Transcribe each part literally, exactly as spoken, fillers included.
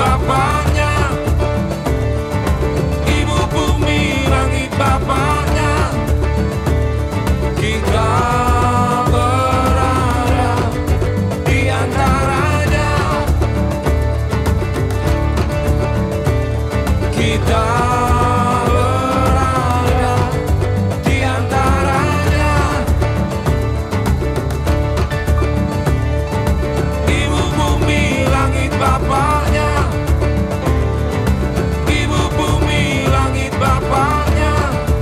Bapaknya, ibu bumi langit Bapaknya. Kita berada di antaranya. Kita berada di antaranya. Ibu bumi langit Bapaknya, ibu bumi langit Bapaknya.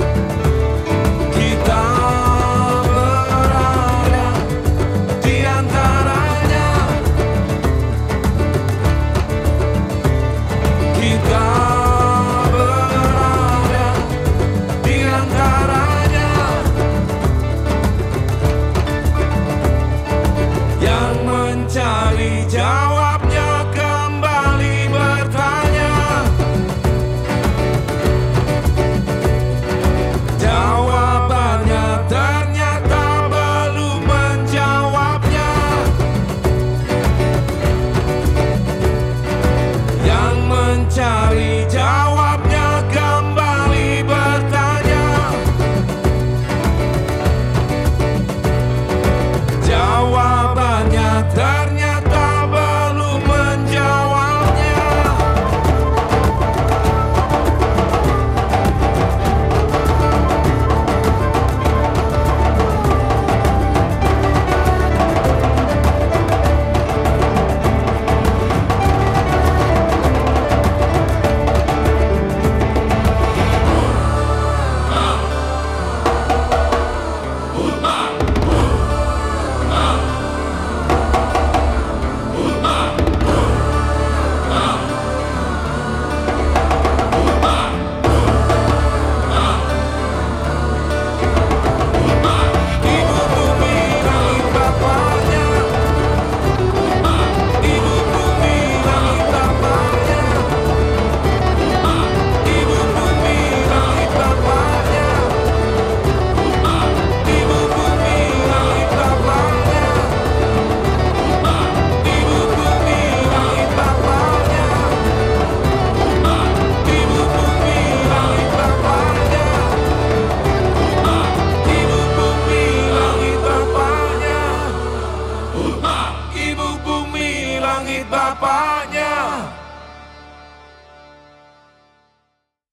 Kita berada di antaranya. Kita berada di antaranya. Yang mencari jawabnya kembali bertanya. Jawabannya ternyata belum menjawabnya. Yang mencari jawabnya kembali bertanya. Jawabannya ternyata belum menjawabnya. Ibu bumi langit Bapaknya, ibu bumi langit Bapaknya. Ibu bumi langit Bapaknya, ibu bumi langit Bapaknya. Ibu bumi langit Bapaknya, ibu bumi langit Bapaknya. Ibu bumi langit Bapaknya, ibu bumi langit Bapaknya.